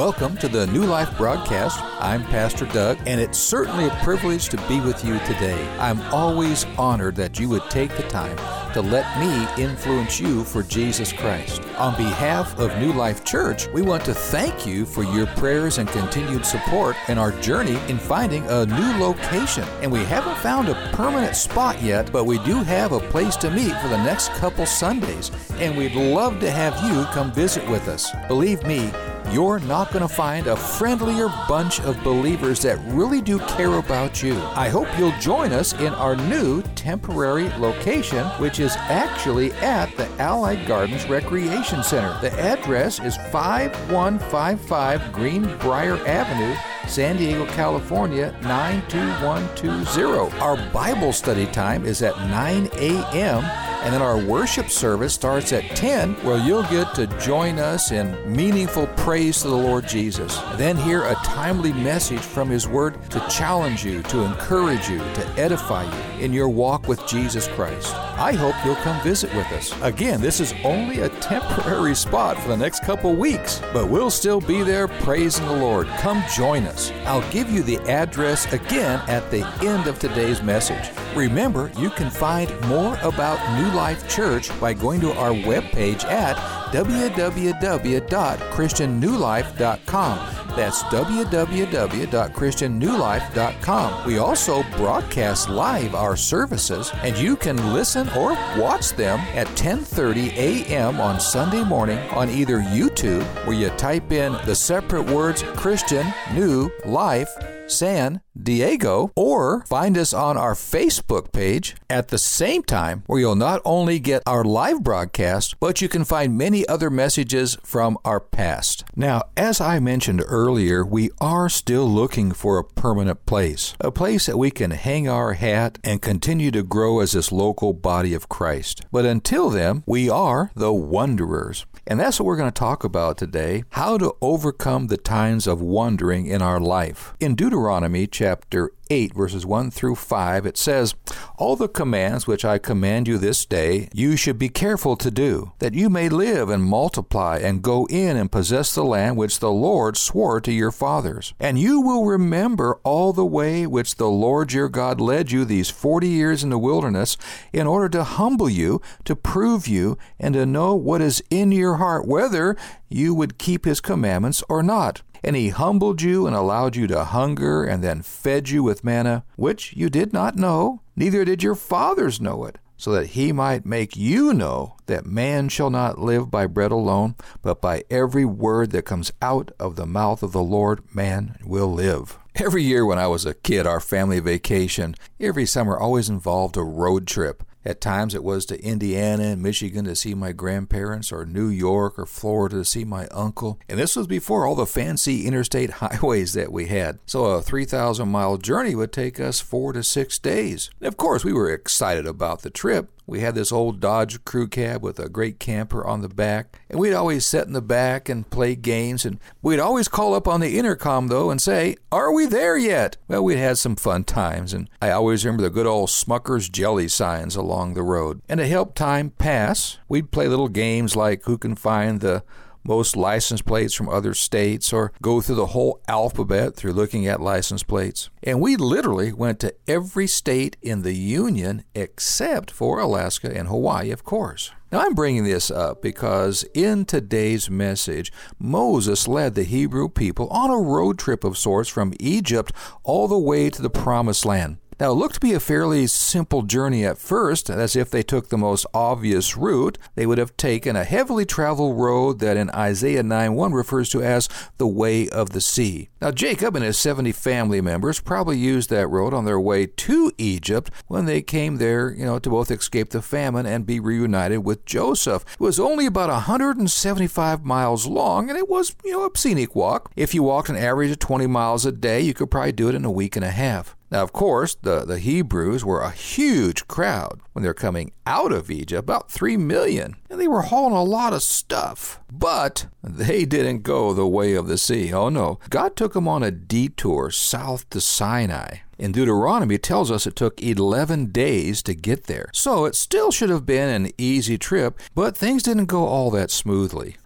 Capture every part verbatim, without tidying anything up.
Welcome to the New Life broadcast. I'm Pastor Doug, and it's certainly a privilege to be with you today. I'm always honored that you would take the time to let me influence you for Jesus Christ. On behalf of New Life Church, we want to thank you for your prayers and continued support in our journey in finding a new location. And we haven't found a permanent spot yet, but we do have a place to meet for the next couple Sundays, and we'd love to have you come visit with us. Believe me, you're not going to find a friendlier bunch of believers that really do care about you. I hope you'll join us in our new temporary location, which is actually at the Allied Gardens Recreation Center. The address is five one five five Greenbrier Avenue, San Diego, California, nine two one two zero. Our Bible study time is at nine a.m., and then our worship service starts at ten, where you'll get to join us in meaningful praise to the Lord Jesus. And then hear a timely message from His Word to challenge you, to encourage you, to edify you in your walk with Jesus Christ. I hope you'll come visit with us. Again, this is only a temporary spot for the next couple weeks, but we'll still be there praising the Lord. Come join us. I'll give you the address again at the end of today's message. Remember, you can find more about New Life Church by going to our webpage at w w w dot christian new life dot com. That's w w w dot christian new life dot com. We also broadcast live our services, and you can listen or watch them at ten thirty a.m. on Sunday morning on either YouTube, where you type in the separate words Christian New Life San Diego, or find us on our Facebook page at the same time, where you'll not only get our live broadcast, but you can find many other messages from our past. Now, as I mentioned earlier, we are still looking for a permanent place, a place that we can hang our hat and continue to grow as this local body of Christ. But until then, we are the wanderers. And that's what we're going to talk about today, how to overcome the times of wandering in our life. In Deuteronomy chapter eight, verses one through five, it says, "All the commands which I command you this day, you should be careful to do, that you may live and multiply and go in and possess the land which the Lord swore to your fathers. And you will remember all the way which the Lord your God led you these forty years in the wilderness, in order to humble you, to prove you, and to know what is in your heart, whether you would keep his commandments or not. And he humbled you and allowed you to hunger, and then fed you with manna, which you did not know, neither did your fathers know it, so that he might make you know that man shall not live by bread alone, but by every word that comes out of the mouth of the Lord man will live." Every year when I was a kid, our family vacation every summer always involved a road trip. At times it was to Indiana and Michigan to see my grandparents, or New York or Florida to see my uncle. And this was before all the fancy interstate highways that we had. So a three thousand mile journey would take us four to six days. And of course, we were excited about the trip. We had this old Dodge crew cab with a great camper on the back, and we'd always sit in the back and play games, and we'd always call up on the intercom, though, and say, "Are we there yet?" Well, we'd had some fun times, and I always remember the good old Smucker's jelly signs along the road. And to help time pass, we'd play little games like who can find the most license plates from other states, or go through the whole alphabet through looking at license plates. And we literally went to every state in the Union except for Alaska and Hawaii, of course. Now, I'm bringing this up because in today's message, Moses led the Hebrew people on a road trip of sorts from Egypt all the way to the Promised Land. Now, it looked to be a fairly simple journey at first, as if they took the most obvious route. They would have taken a heavily traveled road that in Isaiah nine one refers to as the way of the sea. Now, Jacob and his seventy family members probably used that road on their way to Egypt when they came there, you know, to both escape the famine and be reunited with Joseph. It was only about one hundred seventy-five miles long, and it was, you know, a scenic walk. If you walked an average of twenty miles a day, you could probably do it in a week and a half. Now, of course, the, the Hebrews were a huge crowd when they're coming out of Egypt, about three million, and they were hauling a lot of stuff. But they didn't go the way of the sea. Oh, no. God took them on a detour south to Sinai. In Deuteronomy, it tells us it took eleven days to get there. So it still should have been an easy trip, but things didn't go all that smoothly.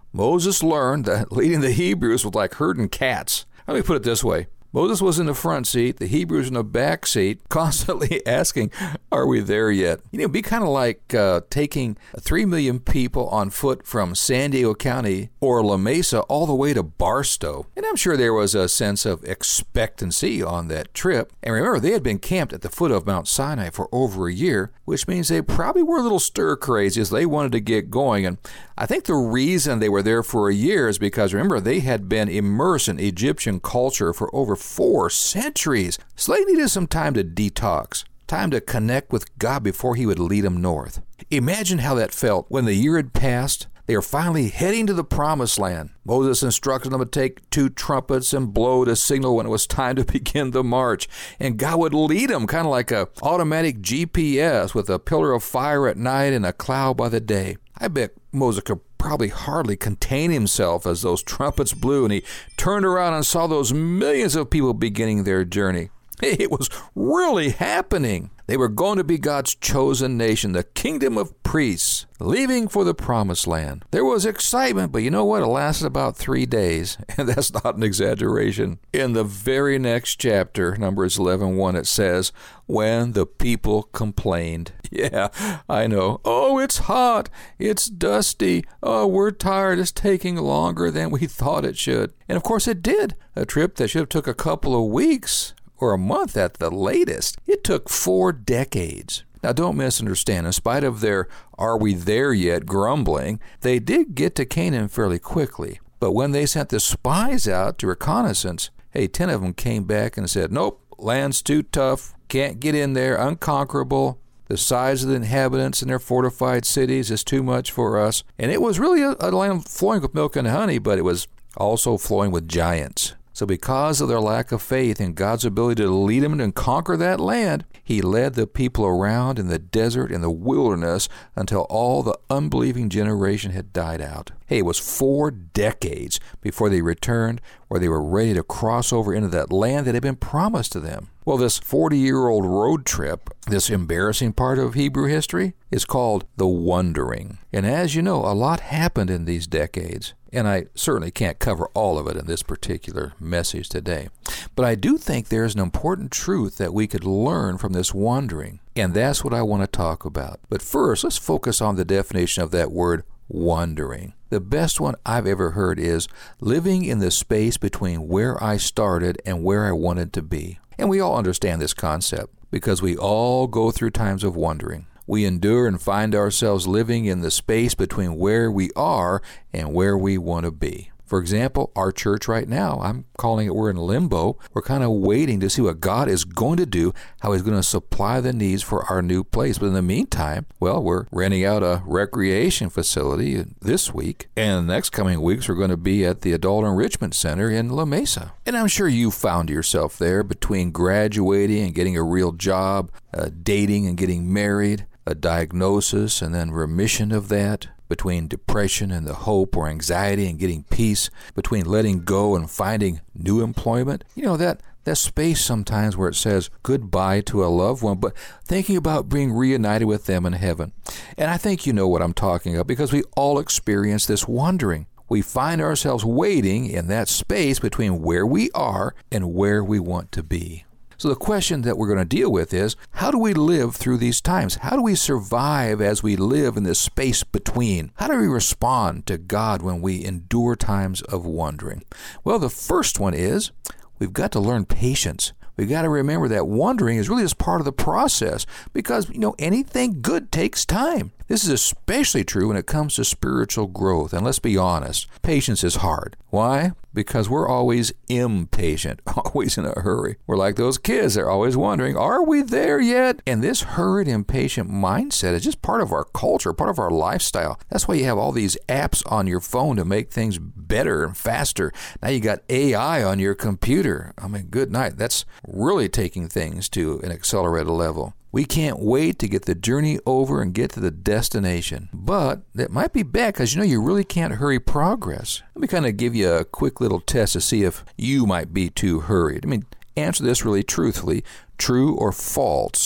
Moses learned that leading the Hebrews was like herding cats. Let me put it this way. Moses was in the front seat, the Hebrews in the back seat, constantly asking, are we there yet? You know, it'd be kind of like uh, taking three million people on foot from San Diego County or La Mesa all the way to Barstow. And I'm sure there was a sense of expectancy on that trip. And remember, they had been camped at the foot of Mount Sinai for over a year, which means they probably were a little stir-crazy as they wanted to get going. And I think the reason they were there for a year is because, remember, they had been immersed in Egyptian culture for over four centuries. So they needed some time to detox, time to connect with God before he would lead them north. Imagine how that felt when the year had passed. They were finally heading to the promised land. Moses instructed them to take two trumpets and blow to signal when it was time to begin the march. And God would lead them kind of like a automatic G P S with a pillar of fire at night and a cloud by the day. I bet Moses could probably hardly contain himself as those trumpets blew and he turned around and saw those millions of people beginning their journey. It was really happening. They were going to be God's chosen nation, the kingdom of priests, leaving for the promised land. There was excitement, but you know what? It lasted about three days, and that's not an exaggeration. In the very next chapter, Numbers eleven one, it says, when the people complained. Yeah, I know. Oh, it's hot. It's dusty. Oh, we're tired. It's taking longer than we thought it should. And of course it did. A trip that should have took a couple of weeks or a month at the latest. It took four decades. Now, don't misunderstand. In spite of their "are we there yet" grumbling, they did get to Canaan fairly quickly. But when they sent the spies out to reconnaissance, hey, ten of them came back and said, nope, land's too tough, can't get in there, unconquerable. The size of the inhabitants in their fortified cities is too much for us. And it was really a, a land flowing with milk and honey, but it was also flowing with giants. So because of their lack of faith in God's ability to lead them and conquer that land, he led the people around in the desert and the wilderness until all the unbelieving generation had died out. Hey, it was four decades before they returned, where they were ready to cross over into that land that had been promised to them. Well, this forty-year-old road trip, this embarrassing part of Hebrew history, is called the Wandering. And as you know, a lot happened in these decades. And I certainly can't cover all of it in this particular message today. But I do think there's an important truth that we could learn from this wandering. And that's what I want to talk about. But first, let's focus on the definition of that word, wandering. The best one I've ever heard is living in the space between where I started and where I wanted to be. And we all understand this concept because we all go through times of wandering. We endure and find ourselves living in the space between where we are and where we want to be. For example, our church right now, I'm calling it we're in limbo. We're kind of waiting to see what God is going to do, how he's going to supply the needs for our new place. But in the meantime, well, we're renting out a recreation facility this week. And the next coming weeks, we're going to be at the Adult Enrichment Center in La Mesa. And I'm sure you found yourself there between graduating and getting a real job, uh, dating and getting married, a diagnosis and then remission of that, between depression and the hope or anxiety and getting peace, between letting go and finding new employment. You know, that, that space sometimes where it says goodbye to a loved one, but thinking about being reunited with them in heaven. And I think you know what I'm talking about because we all experience this wandering. We find ourselves waiting in that space between where we are and where we want to be. So the question that we're going to deal with is, how do we live through these times? How do we survive as we live in this space between? How do we respond to God when we endure times of wandering? Well, the first one is, we've got to learn patience. We've got to remember that wandering is really just part of the process because, you know, anything good takes time. This is especially true when it comes to spiritual growth. And let's be honest, patience is hard. Why? Because we're always impatient, always in a hurry. We're like those kids. They're always wondering, are we there yet? And this hurried, impatient mindset is just part of our culture, part of our lifestyle. That's why you have all these apps on your phone to make things better and faster. Now you got A I on your computer. I mean, good night. That's really taking things to an accelerated level. We can't wait to get the journey over and get to the destination. But that might be bad because, you know, you really can't hurry progress. Let me kind of give you a quick little test to see if you might be too hurried. I mean, answer this really truthfully. True or false?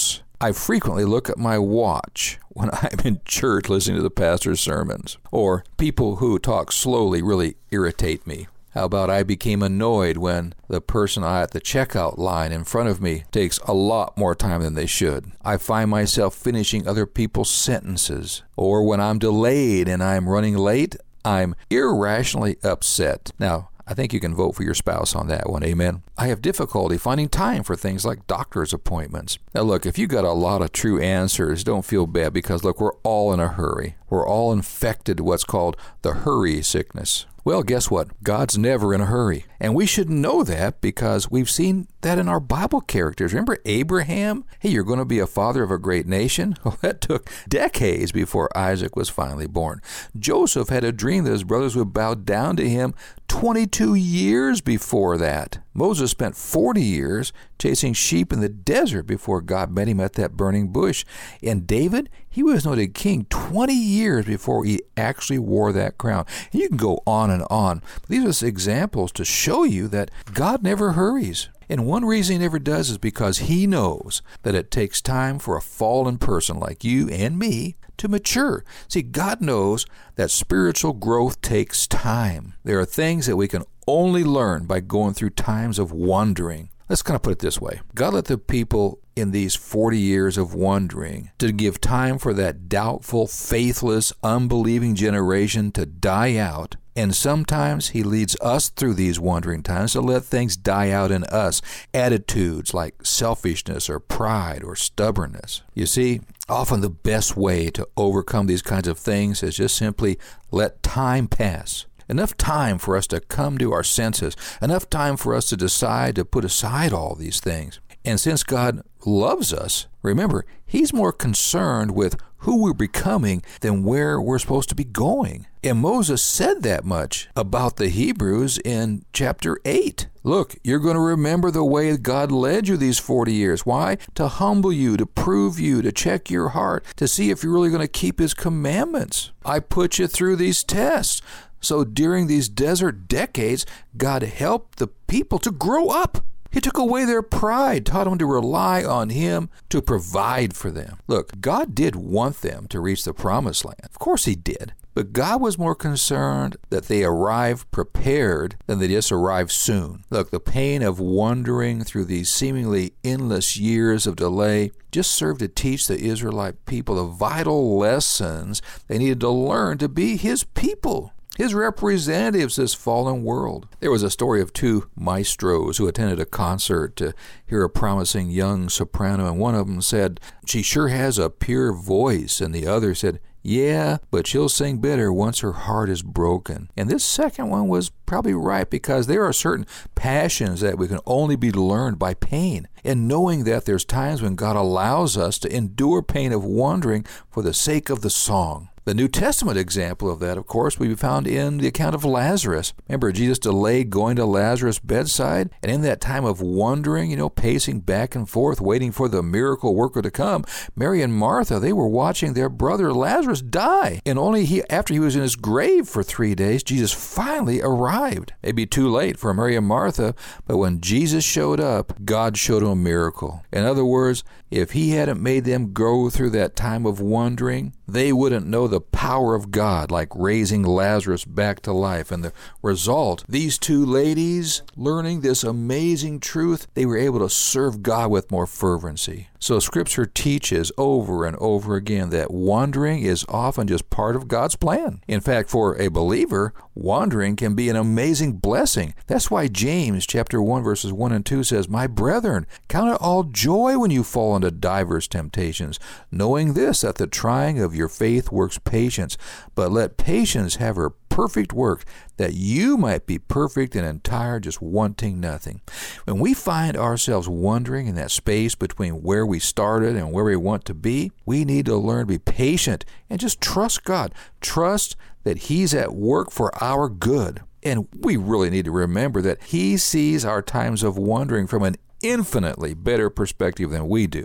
I frequently look at my watch when I'm in church listening to the pastor's sermons. Or people who talk slowly really irritate me. How about I became annoyed when the person at the checkout line in front of me takes a lot more time than they should. I find myself finishing other people's sentences. Or when I'm delayed and I'm running late, I'm irrationally upset. Now, I think you can vote for your spouse on that one, amen? I have difficulty finding time for things like doctor's appointments. Now look, if you got a lot of true answers, don't feel bad because look, we're all in a hurry. We're all infected with what's called the hurry sickness. Well, guess what? God's never in a hurry. And we should know that because we've seen that in our Bible characters. Remember Abraham? Hey, you're going to be a father of a great nation? Well, that took decades before Isaac was finally born. Joseph had a dream that his brothers would bow down to him twenty-two years before that. Moses spent forty years chasing sheep in the desert before God met him at that burning bush. And David, he was anointed king twenty years before he actually wore that crown. And you can go on and on. But these are just examples to show you that God never hurries. And one reason he never does is because he knows that it takes time for a fallen person like you and me to mature. See, God knows that spiritual growth takes time. There are things that we can only learn by going through times of wandering. Let's kind of put it this way. God let the people in these forty years of wandering to give time for that doubtful, faithless, unbelieving generation to die out. And sometimes he leads us through these wandering times to let things die out in us. Attitudes like selfishness or pride or stubbornness. You see, often the best way to overcome these kinds of things is just simply let time pass. Enough time for us to come to our senses. Enough time for us to decide to put aside all these things. And since God loves us, remember, he's more concerned with who we're becoming than where we're supposed to be going. And Moses said that much about the Hebrews in chapter eight. Look, you're going to remember the way God led you these forty years. Why? To humble you, to prove you, to check your heart, to see if you're really going to keep his commandments. I put you through these tests. So during these desert decades, God helped the people to grow up. He took away their pride, taught them to rely on him to provide for them. Look, God did want them to reach the promised land. Of course he did. But God was more concerned that they arrive prepared than they just arrive soon. Look, the pain of wandering through these seemingly endless years of delay just served to teach the Israelite people the vital lessons they needed to learn to be his people. His representatives this fallen world. There was a story of two maestros who attended a concert to hear a promising young soprano, and one of them said, "She sure has a pure voice," and the other said, "Yeah, but she'll sing better once her heart is broken." And this second one was probably right because there are certain passions that we can only be learned by pain. And knowing that there's times when God allows us to endure pain of wandering for the sake of the song. The New Testament example of that, of course, we found in the account of Lazarus. Remember, Jesus delayed going to Lazarus' bedside, and in that time of wandering, you know, pacing back and forth, waiting for the miracle worker to come, Mary and Martha, they were watching their brother Lazarus die. And only he, after he was in his grave for three days, Jesus finally arrived. Maybe too late for Mary and Martha, but when Jesus showed up, God showed them a miracle. In other words, if he hadn't made them go through that time of wandering, they wouldn't know the power of God, like raising Lazarus back to life. And the result, these two ladies, learning this amazing truth, they were able to serve God with more fervency. So Scripture teaches over and over again that wandering is often just part of God's plan. In fact, for a believer, wandering can be an amazing blessing. That's why James chapter one verses one and two says, "My brethren, count it all joy when you fall into divers temptations, knowing this, that the trying of your faith works patience. But let patience have her perfect work, that you might be perfect and entire, just wanting nothing." When we find ourselves wandering in that space between where we started and where we want to be, we need to learn to be patient and just trust God. Trust that he's at work for our good. And we really need to remember that he sees our times of wandering from an infinitely better perspective than we do.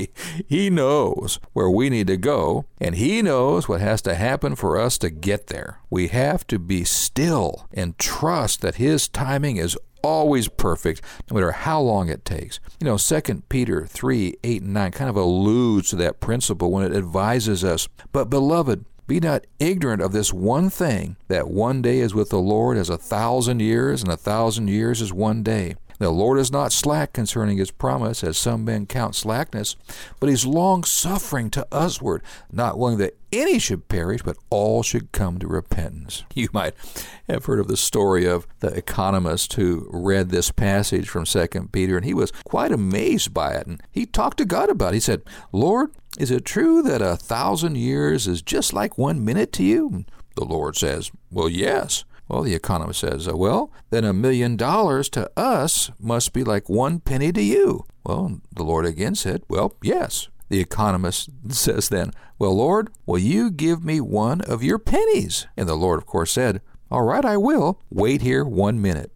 He knows where we need to go, and he knows what has to happen for us to get there. We have to be still and trust that his timing is always perfect, no matter how long it takes. You know, Second Peter three, eight, and nine kind of alludes to that principle when it advises us. But, beloved, be not ignorant of this one thing, that one day is with the Lord as a thousand years, and a thousand years is one day. The Lord is not slack concerning his promise, as some men count slackness, but he's long-suffering to usward, not willing that any should perish, but all should come to repentance. You might have heard of the story of the economist who read this passage from Second Peter, and he was quite amazed by it, and he talked to God about it. He said, Lord, is it true that a thousand years is just like one minute to you? And the Lord says, well, yes. Well, the economist says, well, then a million dollars to us must be like one penny to you. Well, the Lord again said, well, yes. The economist says then, well, Lord, will you give me one of your pennies? And the Lord, of course, said, all right, I will. Wait here one minute.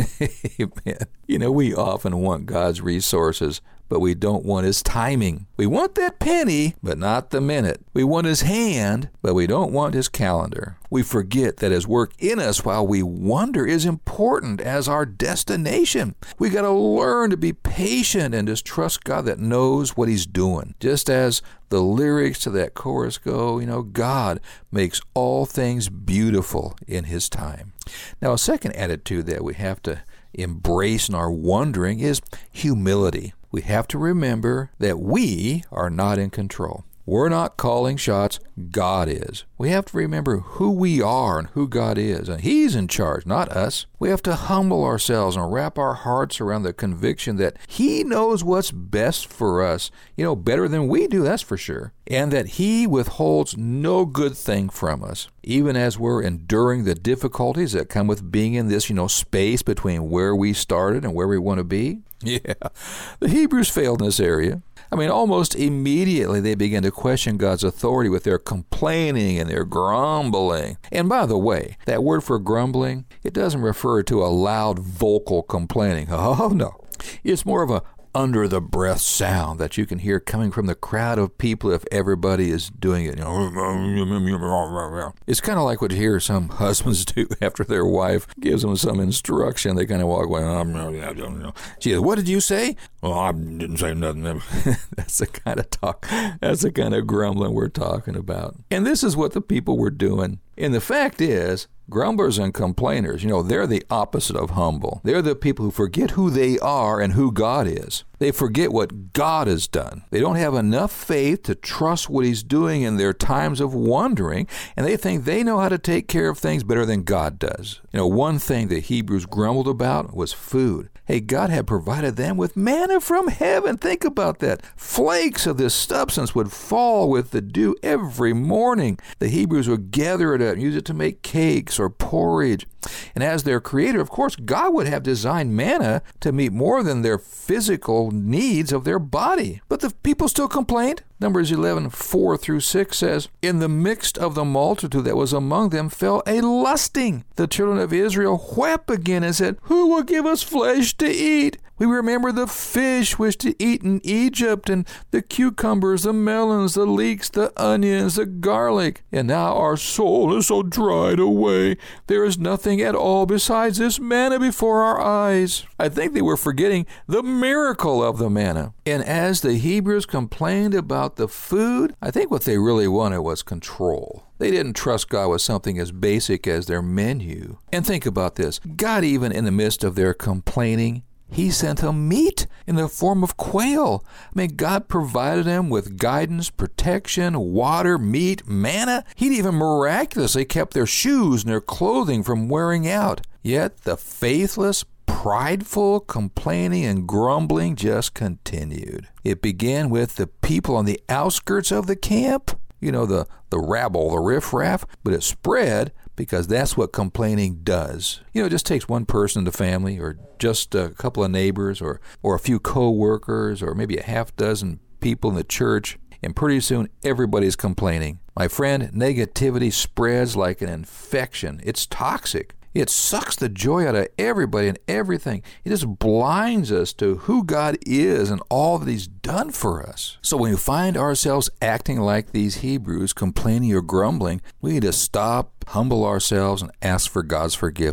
Amen. You know, we often want God's resources, but we don't want his timing. We want that penny, but not the minute. We want his hand, but we don't want his calendar. We forget that his work in us while we wonder is important as our destination. We got to learn to be patient and just trust God that knows what he's doing. Just as the lyrics to that chorus go, you know, God makes all things beautiful in his time. Now, a second attitude that we have to embrace in our wondering is humility. We have to remember that we are not in control. We're not calling shots. God is. We have to remember who we are and who God is, and he's in charge, not us. We have to humble ourselves and wrap our hearts around the conviction that he knows what's best for us, you know, better than we do, that's for sure, and that he withholds no good thing from us, even as we're enduring the difficulties that come with being in this, you know, space between where we started and where we want to be. Yeah, the Hebrews failed in this area. I mean, almost immediately they began to question God's authority with their complaining and their grumbling. And by the way, that word for grumbling, it doesn't refer to a loud vocal complaining. Oh, no. It's more of a under-the-breath sound that you can hear coming from the crowd of people if everybody is doing it. You know, it's kind of like what you hear some husbands do after their wife gives them some instruction. They kind of walk away. She goes, what did you say? Well, I didn't say nothing. That's the kind of talk. That's the kind of grumbling we're talking about. And this is what the people were doing. And the fact is, grumblers and complainers, you know, they're the opposite of humble. They're the people who forget who they are and who God is. They forget what God has done. They don't have enough faith to trust what he's doing in their times of wandering, and they think they know how to take care of things better than God does. You know, one thing the Hebrews grumbled about was food. Hey, God had provided them with manna from heaven. Think about that. Flakes of this substance would fall with the dew every morning. The Hebrews would gather it up and use it to make cakes or porridge. And as their creator, of course, God would have designed manna to meet more than their physical needs of their body. But the people still complained. Numbers eleven, four through six says, in the midst of the multitude that was among them fell a lusting. The children of Israel wept again and said, who will give us flesh to eat? We remember the fish which to eat in Egypt, and the cucumbers, the melons, the leeks, the onions, the garlic. And now our soul is so dried away. There is nothing at all besides this manna before our eyes. I think they were forgetting the miracle of the manna. And as the Hebrews complained about the food, I think what they really wanted was control. They didn't trust God with something as basic as their menu. And think about this. God, even in the midst of their complaining, he sent them meat in the form of quail. I mean, God provided them with guidance, protection, water, meat, manna. He'd even miraculously kept their shoes and their clothing from wearing out. Yet the faithless, prideful complaining and grumbling just continued. It began with the people on the outskirts of the camp, you know, the, the rabble, the riffraff, but it spread because that's what complaining does. You know, it just takes one person in the family, or just a couple of neighbors, or, or a few co-workers, or maybe a half dozen people in the church, and pretty soon everybody's complaining. My friend, negativity spreads like an infection. It's toxic. It sucks the joy out of everybody and everything. It just blinds us to who God is and all that he's done for us. So when we find ourselves acting like these Hebrews, complaining or grumbling, we need to stop, humble ourselves, and ask for God's forgiveness.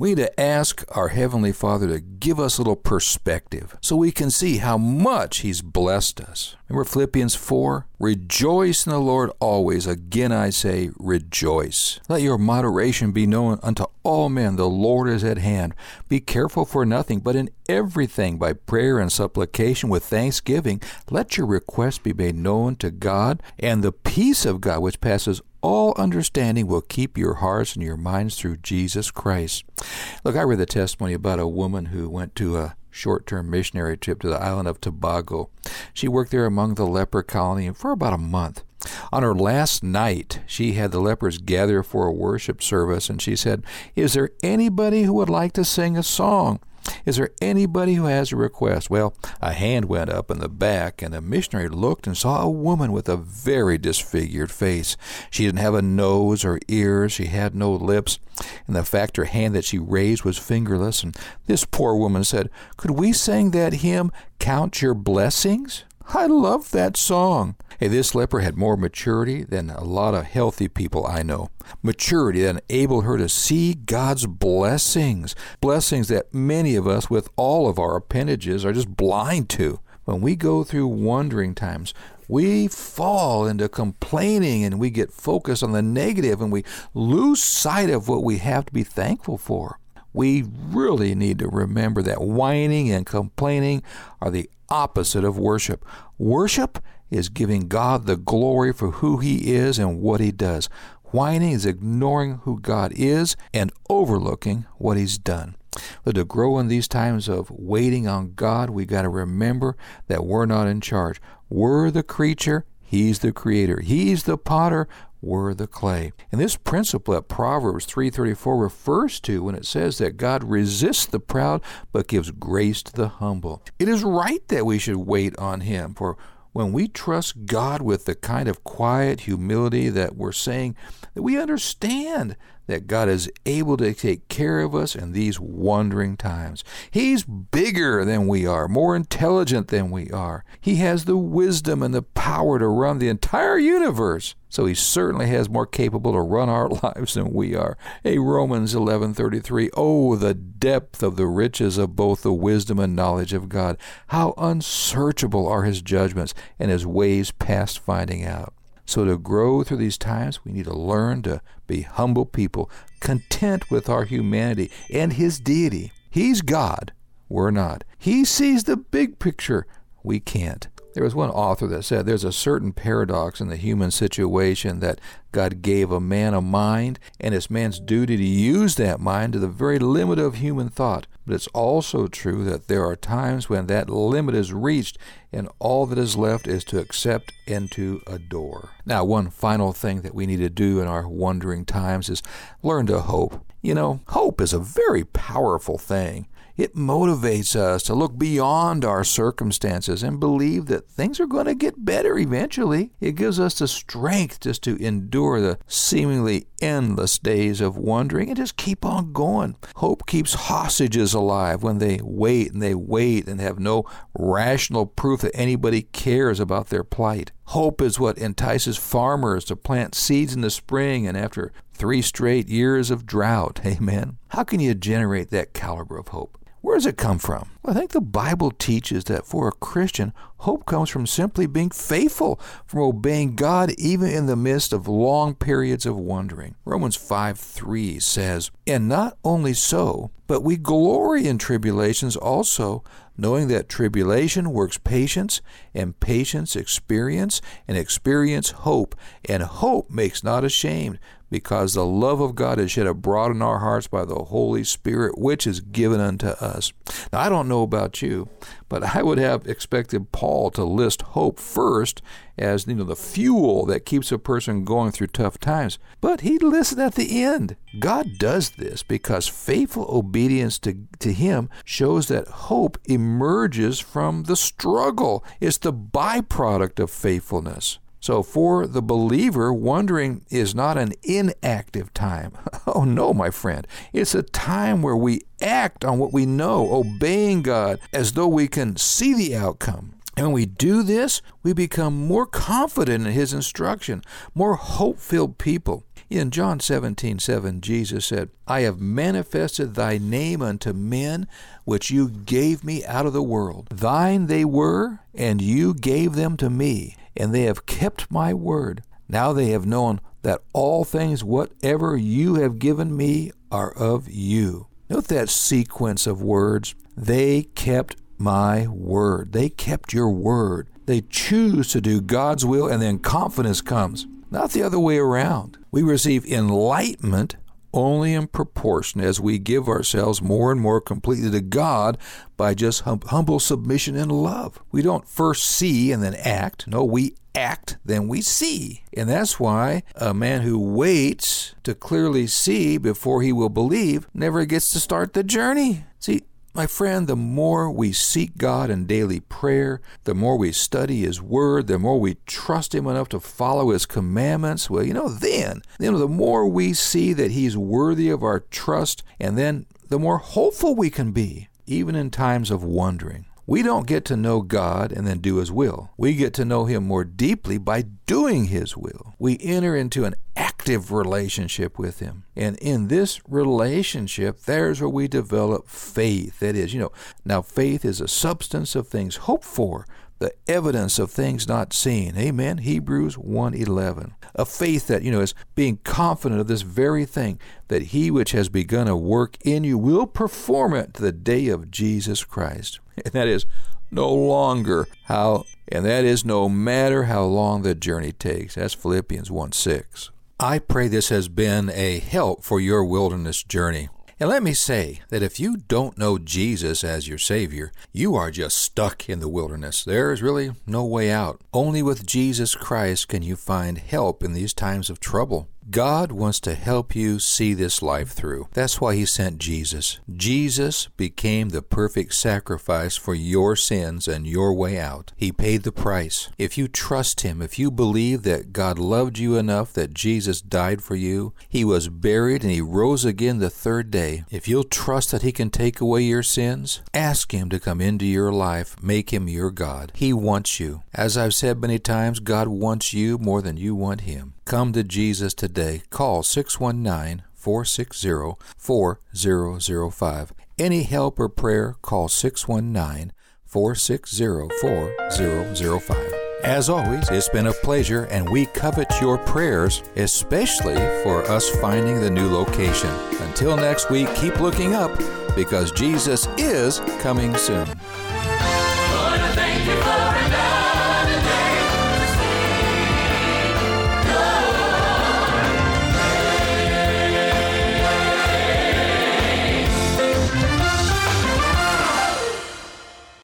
We need to ask our Heavenly Father to give us a little perspective so we can see how much He's blessed us. Remember Philippians four? Rejoice in the Lord always. Again I say, rejoice. Let your moderation be known unto all men. The Lord is at hand. Be careful for nothing, but in everything by prayer and supplication with thanksgiving, let your requests be made known to God, and the peace of God, which passes all understanding, will keep your hearts and your minds through Jesus Christ. Look, I read the testimony about a woman who went to a short-term missionary trip to the island of Tobago. She worked there among the leper colony for about a month. On her last night, she had the lepers gather for a worship service, and she said, "Is there anybody who would like to sing a song? Is there anybody who has a request?" Well, a hand went up in the back, and the missionary looked and saw a woman with a very disfigured face. She didn't have a nose or ears. She had no lips. And the fact her hand that she raised was fingerless. And this poor woman said, "Could we sing that hymn, Count Your Blessings? I love that song." Hey, this leper had more maturity than a lot of healthy people I know. Maturity that enabled her to see God's blessings. Blessings that many of us with all of our appendages are just blind to. When we go through wandering times, we fall into complaining and we get focused on the negative and we lose sight of what we have to be thankful for. We really need to remember that whining and complaining are the opposite of worship. Worship is giving God the glory for who He is and what He does. Whining is ignoring who God is and overlooking what He's done. But to grow in these times of waiting on God, we got to remember that we're not in charge. We're the creature, He's the creator. He's the potter, we're the clay. And this principle that Proverbs three thirty-four refers to when it says that God resists the proud but gives grace to the humble. It is right that we should wait on Him, for when we trust God with the kind of quiet humility that we're saying, that we understand that God is able to take care of us in these wandering times. He's bigger than we are, more intelligent than we are. He has the wisdom and the power to run the entire universe. So He certainly has more capable to run our lives than we are. Hey, Romans eleven thirty-three, oh, the depth of the riches of both the wisdom and knowledge of God. How unsearchable are His judgments and His ways past finding out. So to grow through these times, we need to learn to be humble people, content with our humanity and His deity. He's God, we're not. He sees the big picture, we can't. There was one author that said there's a certain paradox in the human situation that God gave a man a mind, and it's man's duty to use that mind to the very limit of human thought. But it's also true that there are times when that limit is reached, and all that is left is to accept and to adore. Now, one final thing that we need to do in our wandering times is learn to hope. You know, hope is a very powerful thing. It motivates us to look beyond our circumstances and believe that things are going to get better eventually. It gives us the strength just to endure the seemingly endless days of wandering and just keep on going. Hope keeps hostages alive when they wait and they wait and have no rational proof that anybody cares about their plight. Hope is what entices farmers to plant seeds in the spring and after three straight years of drought. Amen. How can you generate that caliber of hope? Where does it come from? Well, I think the Bible teaches that for a Christian, hope comes from simply being faithful, from obeying God even in the midst of long periods of wandering. Romans five three says, "And not only so, but we glory in tribulations also, knowing that tribulation works patience, and patience experience, and experience hope, and hope makes not ashamed, because the love of God is shed abroad in our hearts by the Holy Spirit, which is given unto us." Now, I don't know about you, but I would have expected Paul to list hope first as, you know, the fuel that keeps a person going through tough times. But he lists it at the end. God does this because faithful obedience to, to Him shows that hope emerges from the struggle. It's the byproduct of faithfulness. So for the believer, wandering is not an inactive time. Oh no, my friend. It's a time where we act on what we know, obeying God as though we can see the outcome. And when we do this, we become more confident in His instruction, more hope-filled people. In John seventeen seven, Jesus said, I have manifested thy name unto men, which you gave me out of the world. Thine they were, and you gave them to me, and they have kept my word. Now they have known that all things whatever you have given me are of you. Note that sequence of words. They kept my word. They kept your word. They choose to do God's will, and then confidence comes. Not the other way around. We receive enlightenment only in proportion as we give ourselves more and more completely to God by just hum- humble submission and love. We don't first see and then act. No, we act, then we see. And that's why a man who waits to clearly see before he will believe never gets to start the journey. See, my friend, the more we seek God in daily prayer, the more we study His Word, the more we trust Him enough to follow His commandments, well, you know, then, you know, the more we see that He's worthy of our trust, and then the more hopeful we can be, even in times of wondering. We don't get to know God and then do His will. We get to know Him more deeply by doing His will. We enter into an active relationship with Him. And in this relationship, there's where we develop faith. That is, you know, now faith is a substance of things hoped for, the evidence of things not seen. Amen. Hebrews one eleven. A faith that, you know, is being confident of this very thing, that He which has begun a work in you will perform it to the day of Jesus Christ. And that is no longer how, and that is no matter how long the journey takes. That's Philippians one six. I pray this has been a help for your wilderness journey. And let me say that if you don't know Jesus as your Savior, you are just stuck in the wilderness. There is really no way out. Only with Jesus Christ can you find help in these times of trouble. God wants to help you see this life through. That's why He sent Jesus. Jesus became the perfect sacrifice for your sins and your way out. He paid the price. If you trust Him, if you believe that God loved you enough that Jesus died for you, He was buried and He rose again the third day. If you'll trust that He can take away your sins, ask Him to come into your life. Make Him your God. He wants you. As I've said many times, God wants you more than you want Him. Come to Jesus today. Call six one nine, four six zero, four zero zero five. Any help or prayer, call six one nine, four six zero, four zero zero five. As always, it's been a pleasure, and we covet your prayers, especially for us finding the new location. Until next week, keep looking up, because Jesus is coming soon. Lord, I thank you for